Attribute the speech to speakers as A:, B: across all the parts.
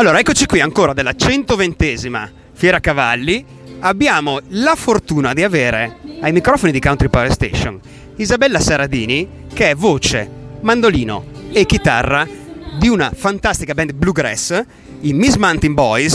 A: Allora, eccoci qui ancora della 120esima Fiera Cavalli. Abbiamo la fortuna di avere ai microfoni di Country Power Station Isabella Saradini, che è voce, mandolino e chitarra di una fantastica band bluegrass, i Miss Mountain Boys,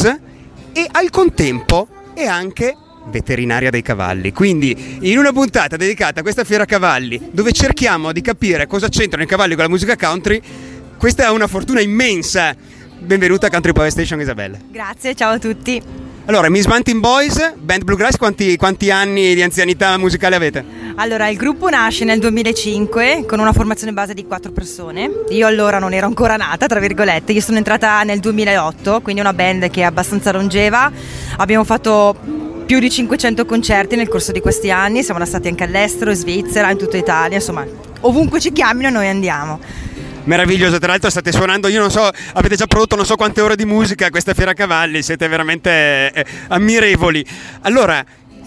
A: e al contempo è anche veterinaria dei cavalli. Quindi in una puntata dedicata a questa Fiera Cavalli, dove cerchiamo di capire cosa c'entrano i cavalli con la musica country, questa è una fortuna immensa. Benvenuta a Country Power Station, Isabella.
B: Grazie, ciao a tutti.
A: Allora, Miss Mountain Boys, band bluegrass, quanti anni di anzianità musicale avete?
B: Allora, il gruppo nasce nel 2005 con una formazione base di 4 persone. Io allora non ero ancora nata, tra virgolette. Io sono entrata nel 2008, quindi è una band che è abbastanza longeva. Abbiamo fatto più di 500 concerti nel corso di questi anni. Siamo stati anche all'estero, in Svizzera, in tutta Italia. Insomma, ovunque ci chiamino noi andiamo.
A: Meraviglioso, tra l'altro state suonando, io non so, avete già prodotto non so quante ore di musica a questa Fiera Cavalli, siete veramente ammirevoli. Allora,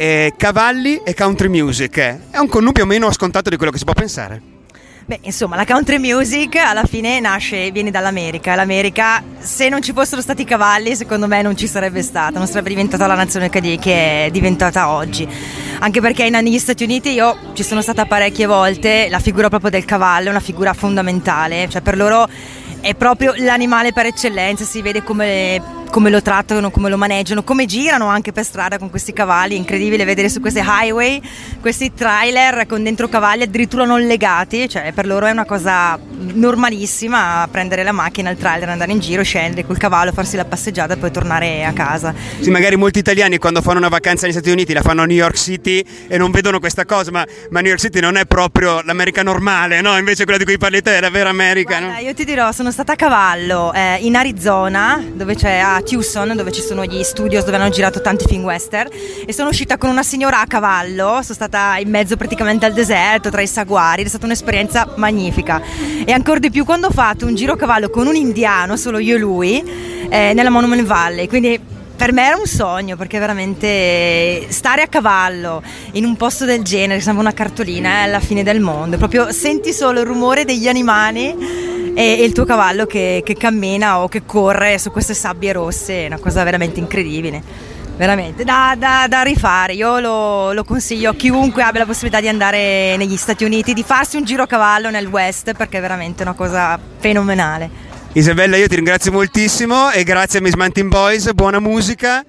A: cavalli e country music, è un connubio meno scontato di quello che si può pensare.
B: Beh, insomma, la country music alla fine viene dall'America. L'America, se non ci fossero stati i cavalli, secondo me non ci sarebbe stata, non sarebbe diventata la nazione che è diventata oggi. Anche perché negli Stati Uniti io ci sono stata parecchie volte, la figura proprio del cavallo è una figura fondamentale, cioè per loro è proprio l'animale per eccellenza, si vede come lo trattano, come lo maneggiano, come girano anche per strada con questi cavalli. È incredibile vedere su questi highway questi trailer con dentro cavalli addirittura non legati, cioè per loro è una cosa normalissima prendere la macchina, il trailer, andare in giro, scendere col cavallo, farsi la passeggiata e poi tornare a casa.
A: Sì, magari molti italiani quando fanno una vacanza negli Stati Uniti la fanno a New York City e non vedono questa cosa, ma New York City non è proprio l'America normale, no? Invece quella di cui parli te è la vera America.
B: Guarda,
A: no?
B: Io ti dirò, sono stata a cavallo in Arizona, dove c'è a Tucson, dove ci sono gli studios dove hanno girato tanti film western, e sono uscita con una signora a cavallo, sono stata in mezzo praticamente al deserto tra i saguari, è stata un'esperienza magnifica. E ancora di più quando ho fatto un giro a cavallo con un indiano, solo io e lui, nella Monument Valley, quindi per me era un sogno, perché veramente stare a cavallo in un posto del genere, sembra una cartolina, è la fine del mondo, proprio senti solo il rumore degli animali e il tuo cavallo che cammina o che corre su queste sabbie rosse, è una cosa veramente incredibile, veramente da rifare. Io lo consiglio a chiunque abbia la possibilità di andare negli Stati Uniti, di farsi un giro a cavallo nel West, perché è veramente una cosa fenomenale.
A: Isabella, io ti ringrazio moltissimo e grazie a Miss Mountain Boys, buona musica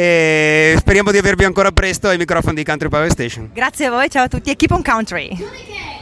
A: e speriamo di avervi ancora presto ai microfoni di Country Power Station.
B: Grazie a voi, ciao a tutti e keep on country!